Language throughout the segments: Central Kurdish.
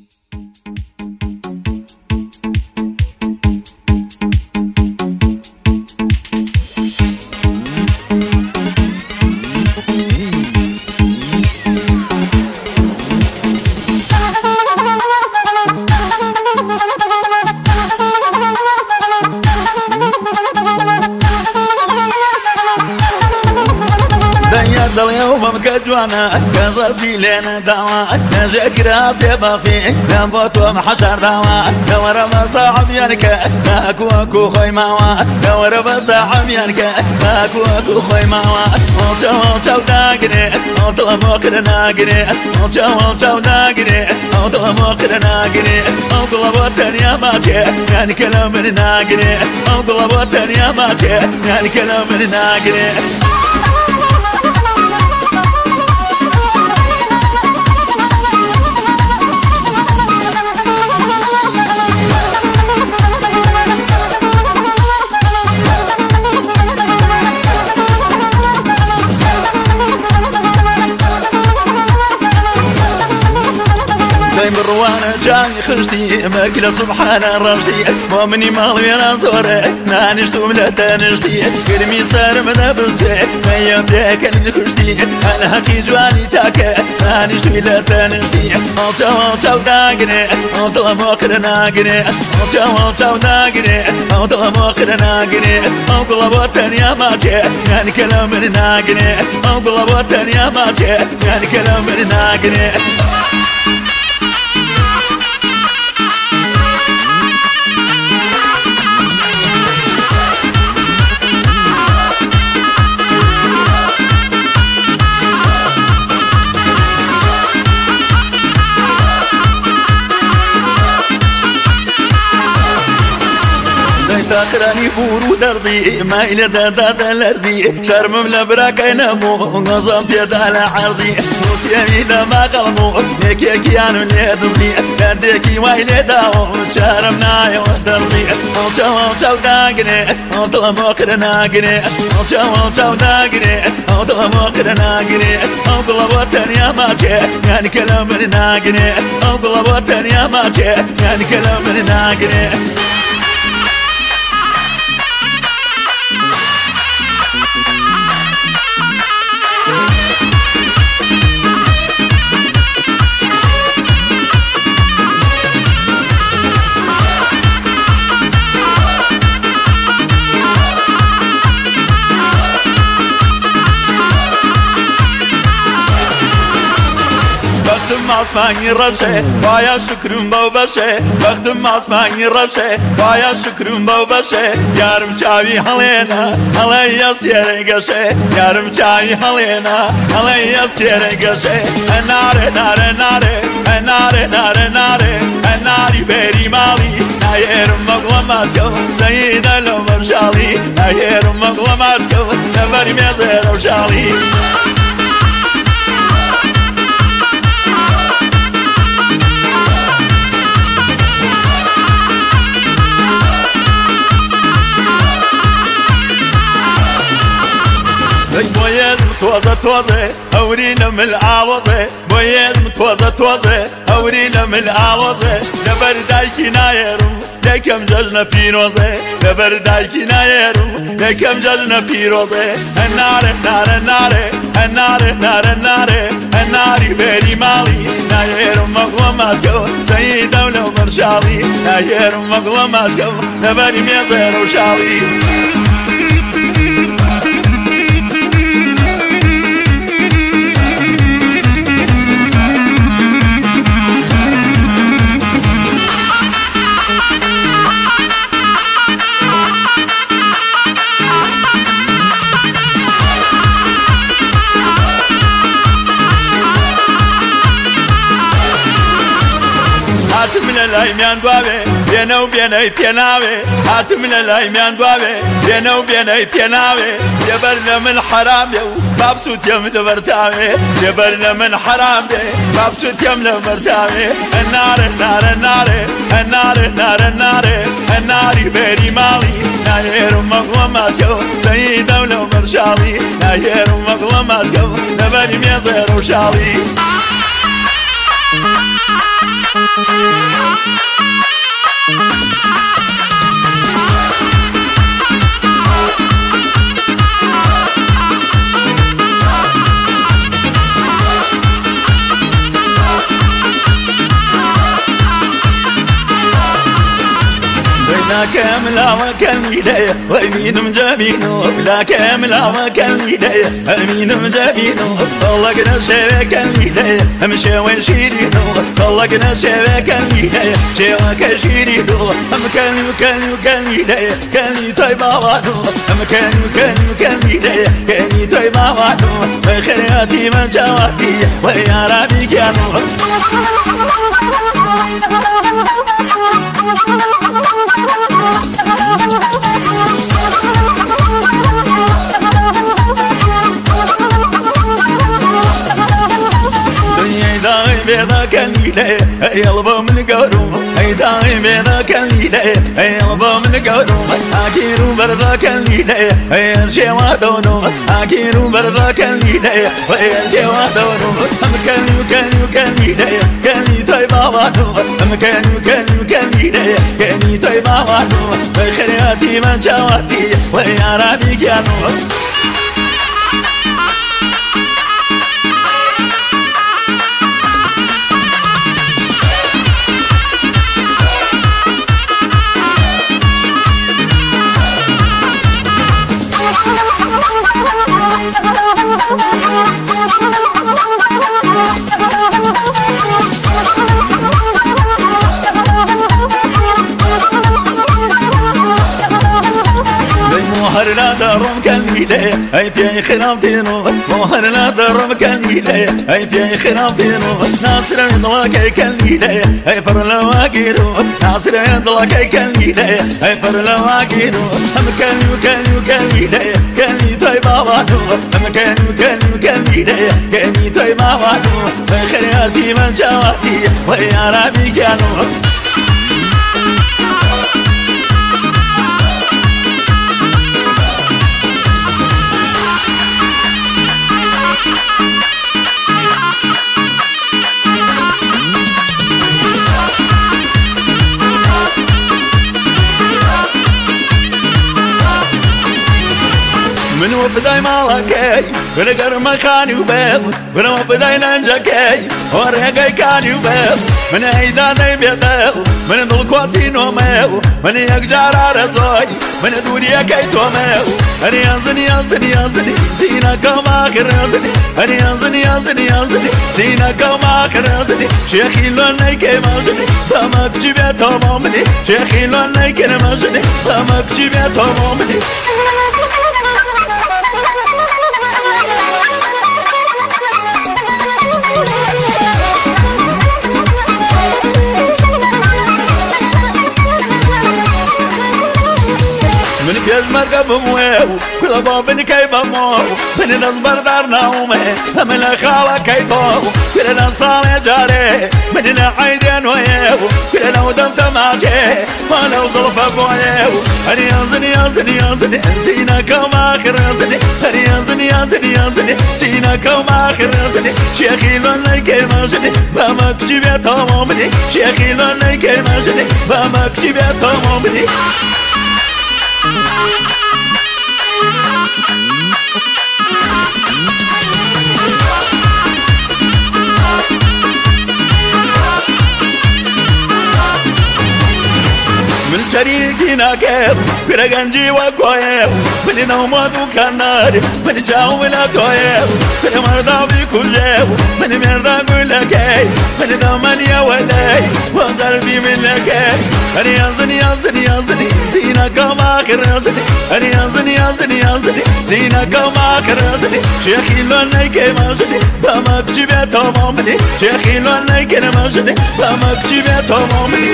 اليوم كجوانا كزاسي لنا دوا نجاك راسي بافي نبوتو محشر دوا دور بصاحب ينك ناكو خوي ماوا دور بصاحب ينك ناكو خوي ماوا وچو داغني طلب وقرنا غني وچو داغني طلب وقرنا غني طلب وتنيا ماجي يعني كلام ناغني طلب وتنيا ماجي يعني كلام ناغني مروان جاي خشتي ماكلة سبحان الرشدي مؤمني مالي انا زوري نانشتو من تنشتي كلمي سار من ابسي ما يبداك نكشتي انا هكي جواني تاكي نانشتو الى تنشتي اوتشو داغني اوتلا موقرنا غني اوتشو داغني اوتلا موقرنا غني اوتلا بوتن يا ماجي يعني كلام ناغني اوتلا بوتن يا ماجي يعني كلام ناغني تاخراني بورو درزي ما إلى درداد لرزي شرم ملبراك ينمو نظام بيد على عرزي نوسياني لما قلمو نيكي عنو ليدزي دردكي وإلى داو شرمنا يودرزي وچو داغني طلب وقرنا غني وچو داغني طلب وقرنا غني طلب وتنيا ماجي يعني كلام ناغني طلب وتنيا ماجي يعني كلام ناغني بختم اسماني رشه بايا شكرم بو بشه بختم اسماني رشه بايا شكرم بو بشه يارم چاوي هلينا هليا سيرگشه يارم چاوي هلينا هليا سيرگشه ناره ناره ناره ناره ناره ناره ناري بيري مالي نايرم مغلماتكو سيد العمر شالي نايرم مغلماتكو نبري ميزر وشالي بويد متوزة أورينا من العوضة بويد متوزة أورينا من العوضة لبردايكي نايرو لكم جلنا في روزة لبردايكي نايرو لكم جلنا في روزة النار النار النار النار النار النار النار بيري مالي نايرو مغلماتكو سيد دولة مرشالي نايرو مغلماتكو نبري ميزر وشالي هاتم للايمان دوابه بينو بيني بيناوي هاتم للايمان دوابه بينو بيني بيناوي جبرنا من حرام يو مبسوط يم لبرتاوي جبرنا من حرام يو مبسوط يم لبرتاوي النار النار النار النار النار النار النار بيري مالي ناير مغلماتكو سيد دولة مرشالي ناير مغلماتكو نبري ميزر وشالي لا كامل وكان ليلة ويمين مجابينه لا كامل وكان ليلة امين مجابينه طلقنا شبكة ليلة امشي وشيرينه طلقنا شبكة ليلة شبكة شيرينه كان ليلة كان لي طيب عوانو كان ليلة كان لي طيب عوانو خيراتي من جواتي ويا ربي كانوا بيضا كان ليلة يلبا من قارو اي داعي بيضا كان ليلة يلبا من قارو اكيرو برضا كان ليلة يرشي وادونو اكيرو برضا كان ليلة يرشي وادونو كان ليلة كان لي طيب عوانو كان ليلة كان لي طيب عوانو خيراتي من شواتي ويا ربي كانوا مهر لا درم كان ليلة اي في خرام دينو مهر لا درم كان ليلة اي في خرام دينو ناصر يضلك كان ليلة اي فر لواقيرو ناصر يضلك كان ليلة اي فر لواقيرو كان ليلة كان لي طيب عوانو كان ليلة كان لي طيب عوانو خيراتي من جواتي ويا ربي كانوا من وبداي مالكي ونقر مكاني وبيض من وبداي ننجكي ورقي كاني وبيض من ايداني بيض من ضل كواسين وميو من يقجار رزاي من دوريا كيتو ميو أنا ينزني سينا كما كرزني أنا ينزني سينا كما كرزني شيخي لوني كما جني دمك جيبه تمامني شيخي لوني كما جني دمك جيبه تمامني من في المركب مويو كل بابن كيف مو من نصبر دارنا ومه من الخالة كيتو كلنا صالح جاري من العيدين ويو كلنا ودم تماجي ما نوصل فبويو أنا ينزني سينا كما خرزني أنا ينزني سينا كما خرزني شيخي لوني كما جني بامك جيبه تمامني شيخي لوني كما جني بامك جيبه تمامني من شريكنا كيف برقنجي وكويف من نومادو كنار من جاو ولا كويف من مرضى بكل جيف من مرضى كل كيف من دمانيا ولاي وزربي من لكيف أنا ينزني سينا كما خرزني أنا ينزني سينا كما خرزني شيخي لوني كما جني بامك جيبه تمامني شيخي لوني كما جني بامك جيبه تمامني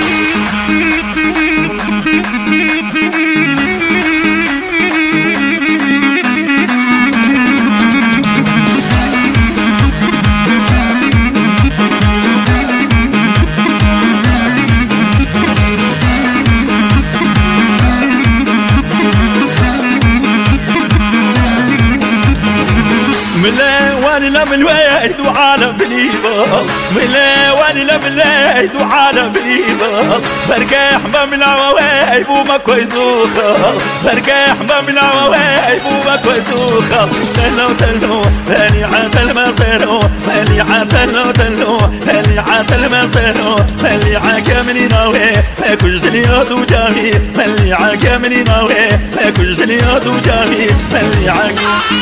من وين من وين وعالم بليبه من وين واني لبلاي وعالم بريبا برقاح بملا ووايب وما كويسوخا برقاح بملا ووايب وما كويسوخا تلو هاني عاتل ما صيرو هاني عاتل تلو هاني عاتل ما صيرو هاني عاكمني ناوي كوش دنيا وجامي هاني عاكمني ناوي كوش دنيا وجامي هاني عاكمني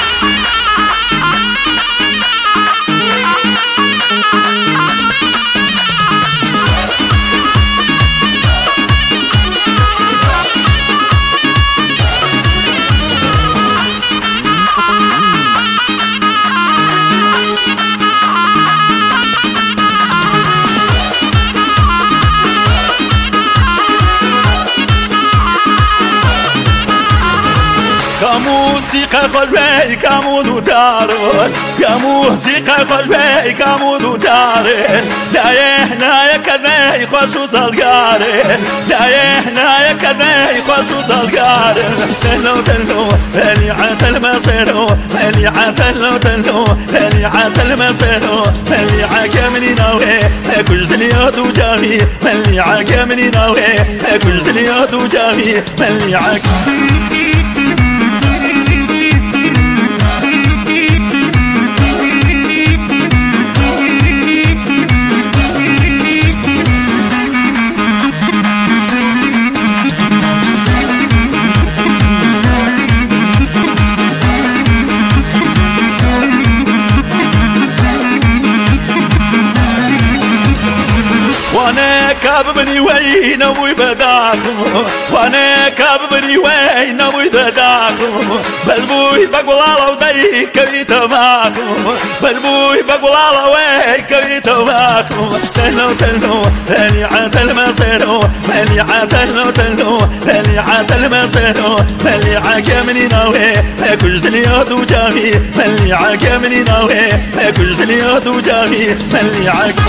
كموسيقى قلبي كمود دارون كموسيقى قلبي كمود دارون لا يحنا يكذا يخشوا صلقارن لا يحنا يكذا يخشوا صلقارن تلو اللي عاتل ما صيرو اللي عاتل تلو اللي عاتل ما صيرو اللي عاكمني ناوي كوش دنيا وجامي اللي عاكمني ناوي كوش دنيا وجامي اللي عاكمني وانا كاببني وين ابوي بداكم وانا كاببني وين ابوي بداكم بلبوي بقول الله ودي كبيت معكم بلبوي بقول الله وي كبيت معكم تلو اللي عاتل ما صيرو اللي عاتل تلو اللي عاتل ما صيرو اللي عاكمني ناوي كوش دنيا وجامي اللي عاكمني ناوي كوش دنيا وجامي اللي عاكمني